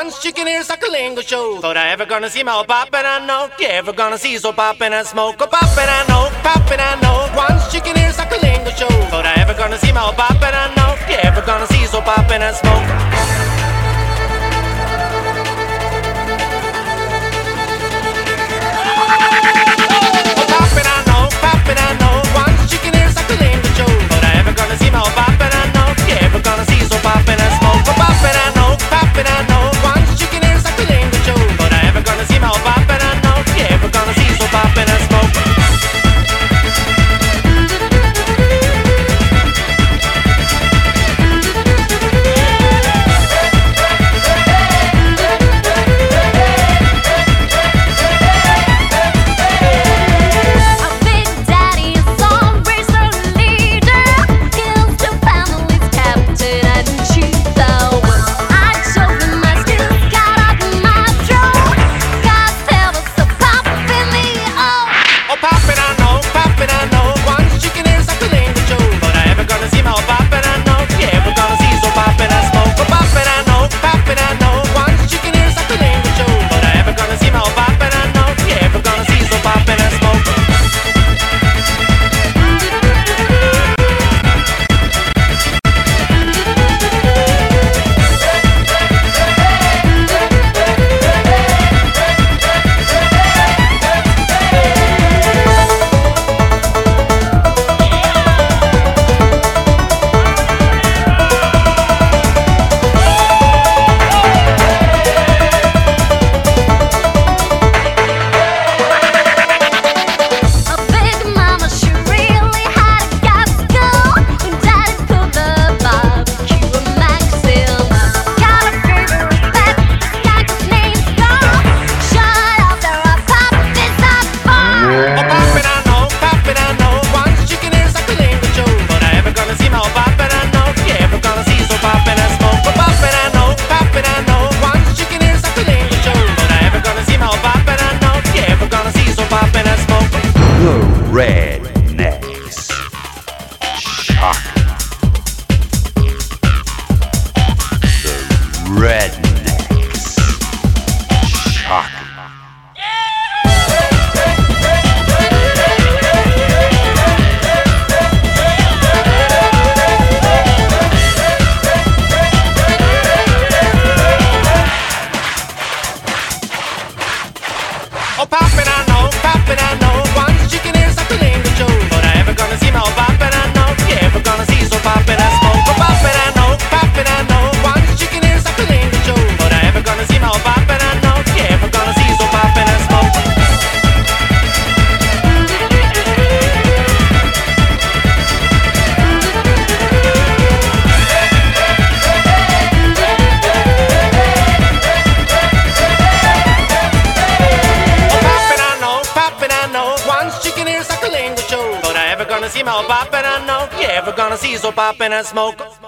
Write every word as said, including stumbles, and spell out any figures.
Once chicken ears suckling show. Thought I ever gonna see my pop and I know. You ever gonna see so pop and I smoke. Oh pop and I know, pop and I know. Once chicken ears suckling show. Thought I ever gonna see my pop and I know. You ever gonna see so pop and I smoke. Rednecks. Shock. The Rednecks. Shock. Oh, poppin', I know, poppin', I know. Once chicken ears suckling the show. But I ever gonna see my poppin', I know. You ever gonna see so poppin', I smoke. Oh, poppin', I know, poppin', I know. Once chicken ears suckling the show. But I ever gonna see my poppin', I know. You ever gonna see so poppin', I smoke. Gonna see my pop and I know. You ever gonna see so pop and I smoke.